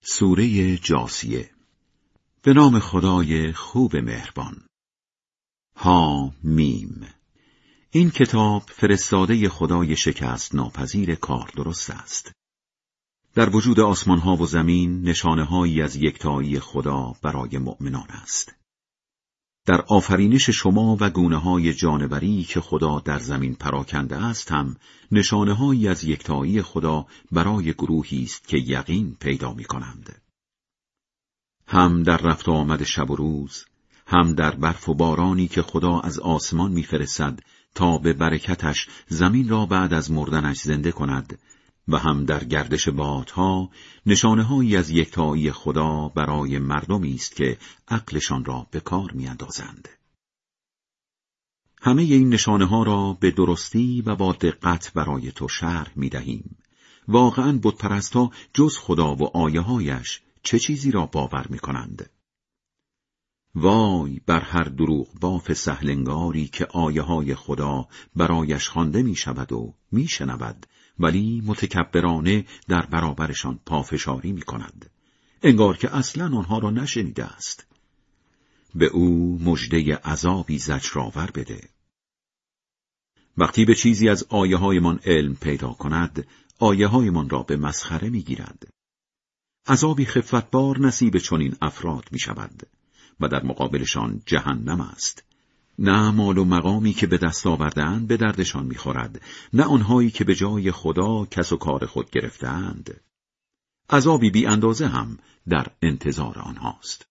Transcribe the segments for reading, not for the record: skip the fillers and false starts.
سوره جاثیه. به نام خدای خوب مهربان. حامیم. این کتاب فرستاده خدای شکست ناپذیر کار درست است. در وجود آسمانها و زمین نشانه‌هایی از یکتایی خدا برای مؤمنان است. در آفرینش شما و گونه‌های جانوری که خدا در زمین پراکنده است هم نشانه‌هایی از یکتایی خدا برای گروهی است که یقین پیدا می‌کنند. هم در رفت و آمد شب و روز، هم در برف و بارانی که خدا از آسمان می‌فرستد تا به برکتش زمین را بعد از مردنش زنده کند، و هم در گردش بادها نشانه‌هایی از یکتایی خدا برای مردمی است که عقلشان را به کار می‌اندازند. همه این نشانه‌ها را به درستی و با دقت برای تو شرح می‌دهیم. واقعاً بت‌پرست‌ها جز خدا و آیه‌هایش چه چیزی را باور می‌کنند؟ وای بر هر دروغ باف سهلنگاری که آیه‌های خدا برایش خوانده می‌شود و می‌شنود، ولی متکبرانه در برابرشان پافشاری می‌کند، انگار که اصلاً آنها را نشنیده است. به او مژده عذابی زجرآور بده. وقتی به چیزی از آیه‌هایمان علم پیدا کند، آیه‌هایمان را به مسخره می‌گیرد. عذابی خفتبار نصیب چنین افراد می‌شود و در مقابلشان جهنم است. نه مال و مقامی که به دست آورده‌اند به دردشان می‌خورد، نه آنهایی که به جای خدا کس و کار خود گرفته‌اند. عذابی بی اندازه هم در انتظار آنهاست.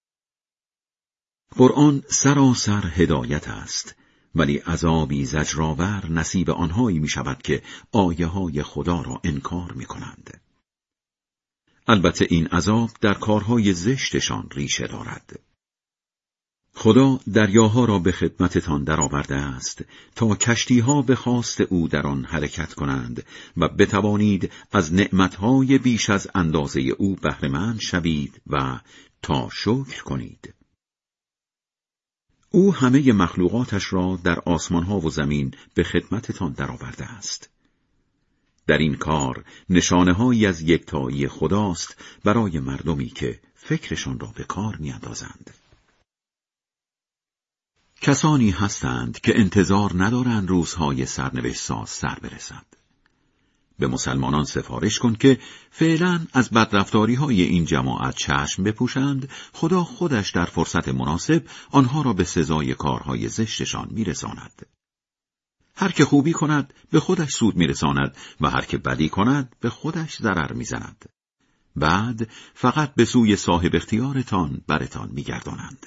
قرآن سراسر هدایت است، ولی عذابی زجرآور نصیب آنهایی می‌شود که آیه‌های خدا را انکار می‌کنند. البته این عذاب در کارهای زشتشان ریشه دارد. خدا دریاها را به خدمتتان درآورده است تا کشتیها به خواست او در آن حرکت کنند و بتوانید از نعمتهای بیش از اندازه او بهره‌مند شوید و تا شکر کنید. او همه مخلوقاتش را در آسمانها و زمین به خدمتتان درآورده است. در این کار نشانه‌هایی از یکتایی خداست برای مردمی که فکرشان را به کار می‌اندازند. کسانی هستند که انتظار ندارند روزهای سرنوشت ساز سر برسد. به مسلمانان سفارش کن که فعلاً از بدرفتاری‌های این جماعت چشم بپوشند، خدا خودش در فرصت مناسب آنها را به سزای کارهای زشتشان می‌رساند. هر که خوبی کند به خودش سود می‌رساند و هر که بدی کند به خودش ضرر می‌زند. بعد فقط به سوی صاحب اختیارتان برتان می‌گردانند.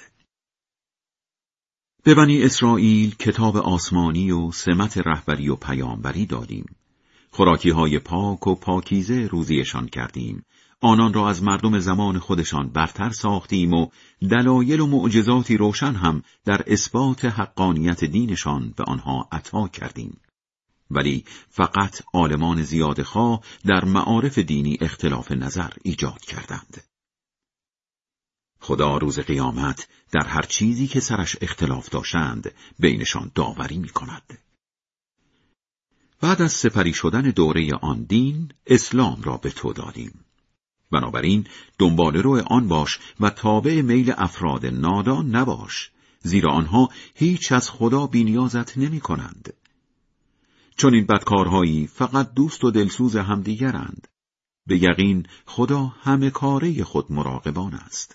به بنی اسرائیل کتاب آسمانی و سمت رهبری و پیامبری دادیم. خوراکی‌های پاک و پاکیزه روزیشان کردیم. آنان را از مردم زمان خودشان برتر ساختیم و دلایل و معجزاتی روشن هم در اثبات حقانیت دینشان به آنها عطا کردیم. ولی فقط عالمان زیادخواه در معارف دینی اختلاف نظر ایجاد کردند. خدا روز قیامت در هر چیزی که سرش اختلاف داشتند بینشان داوری می‌کند. بعد از سپری شدن دوره آن دین، اسلام را به تو دادیم. بنابراین دنباله‌رو آن باش و تابع میل افراد نادان نباش، زیرا آنها هیچ از خدا بی‌نیازت نمی‌کنند. چون این بدکارهایی فقط دوست و دلسوز همدیگرند. به یقین خدا همه کاره خود مراقبان است.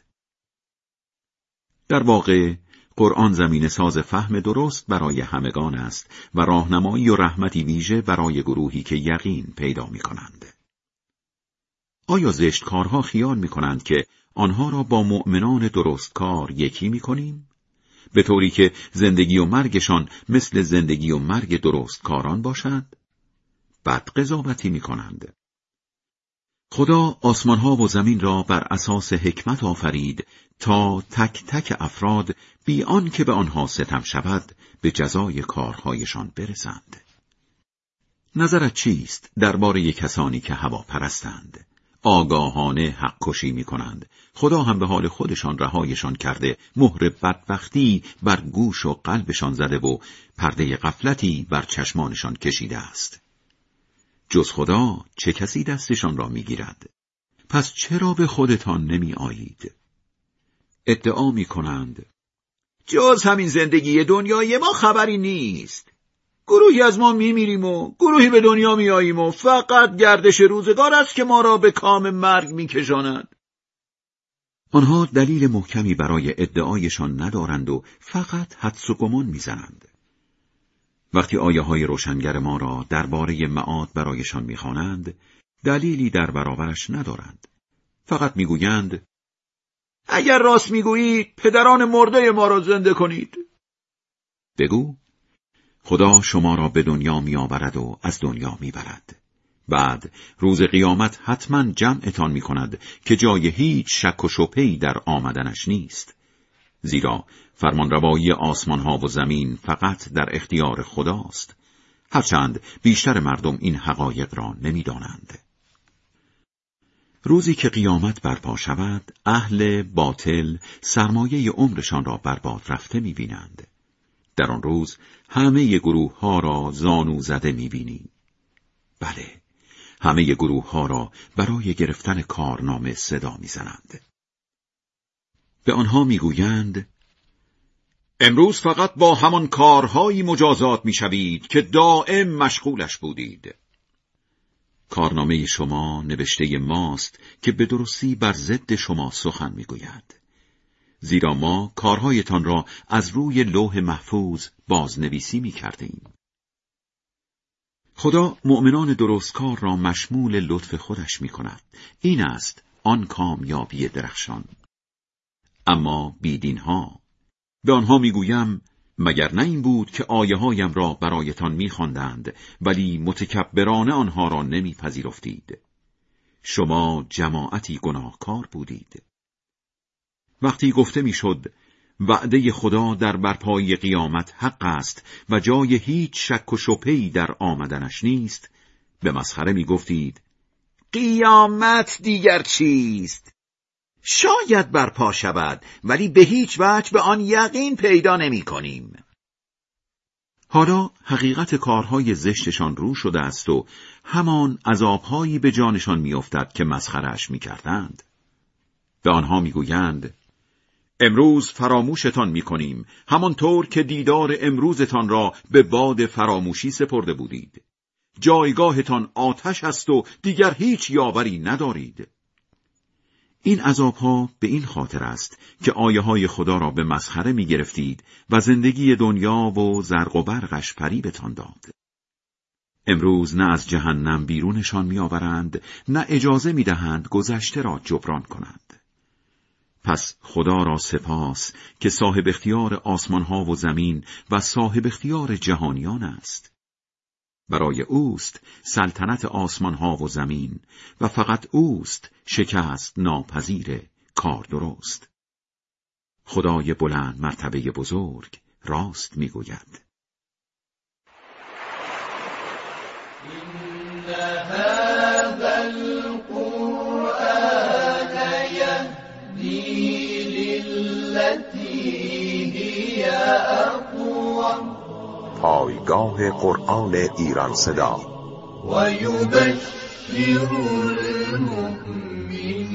در واقع قرآن زمین ساز فهم درست برای همگان است و راهنمایی و رحمتی ویژه برای گروهی که یقین پیدا می‌کنند. آیا زشتکارها خیال می‌کنند که آنها را با مؤمنان درستکار یکی می‌کنیم؟ به طوری که زندگی و مرگشان مثل زندگی و مرگ درستکاران باشد؟ بد قضاوتی می‌کنند. خدا آسمانها و زمین را بر اساس حکمت آفرید تا تک تک افراد بی آن که به آنها ستم شود به جزای کارهایشان برسند. نظرت چیست درباره کسانی که هواپرستند؟ آگاهانه حق کشی می کنند. خدا هم به حال خودشان رهایشان کرده، مهر بدبختی بر گوش و قلبشان زده و پرده غفلتی بر چشمانشان کشیده است. جز خدا چه کسی دستشان را می گیرد؟ پس چرا به خودتان نمی آیید؟ ادعا می کنند جز همین زندگی دنیای ما خبری نیست. گروهی از ما میمیریم و گروهی به دنیا میاییم و فقط گردش روزگار است که ما را به کام مرگ میکشاند. آنها دلیل محکمی برای ادعایشان ندارند و فقط حدس و گمان میزنند. وقتی آیه‌های روشنگر ما را درباره معاد برایشان میخوانند، دلیلی در برابرش ندارند. فقط میگویند اگر راست میگویید پدران مرده ما را زنده کنید. بگو خدا شما را به دنیا میآورد و از دنیا میبرد. بعد روز قیامت حتما جمعتان میکند که جای هیچ شک و شبهه‌ای در آمدنش نیست. زیرا فرمانروایی آسمانها و زمین فقط در اختیار خداست، هرچند بیشتر مردم این حقایق را نمیدانند. روزی که قیامت برپا شود، اهل باطل سرمایه عمرشان را برباد رفته می‌بینند. در آن روز همه گروه ها را زانو زده می‌بینی. بله، همه گروه ها را برای گرفتن کارنامه صدا می‌زنند. به آنها می‌گویند امروز فقط با همان کارهایی مجازات می‌شوید که دائم مشغولش بودید. کارنامه شما نوشته ماست که به درستی بر ضد شما سخن می‌گوید. زیرا ما کارهایتان را از روی لوح محفوظ بازنویسی می‌کردیم. خدا مؤمنان درستکار را مشمول لطف خودش می‌کند. این است آن کامیابی درخشان. اما بیدینها، به آنها می‌گویم مگر نه این بود که آیه‌هایم را برایتان می‌خواندند ولی متکبرانه آنها را نمی‌پذیرفتید. شما جماعتی گناهکار بودید. وقتی گفته میشد وعده خدا در برپایی قیامت حق است و جای هیچ شک و شبهه‌ای در آمدنش نیست، به مسخره میگفتید قیامت دیگر چیست؟ شاید برپا شود ولی به هیچ وجه به آن یقین پیدا نمی کنیم. حالا حقیقت کارهای زشتشان رو شده است و همان عذابهایی به جانشان میافتد که مسخره‌اش میکردند. به آنها میگویند امروز فراموشتان میکنیم، همانطور که دیدار امروزتان را به باد فراموشی سپرده بودید. جایگاهتان آتش است و دیگر هیچ یاوری ندارید. این عذابها به این خاطر است که آیه‌های خدا را به مسخره می‌گرفتید و زندگی دنیا و زرق و برقش فریبتان داد. امروز نه از جهنم بیرونشان می‌آورند، نه اجازه می‌دهند گذشته را جبران کنند. پس خدا را سپاس که صاحب اختیار آسمان‌ها و زمین و صاحب اختیار جهانیان است. برای اوست سلطنت آسمان‌ها و زمین و فقط اوست شکست ناپذیر کار درست. خدای بلند مرتبه بزرگ راست میگوید. إن هذا القرآن يهدي للتي هي أقوم. پایگاه قرآن ایران صدا و یبشر المؤمنین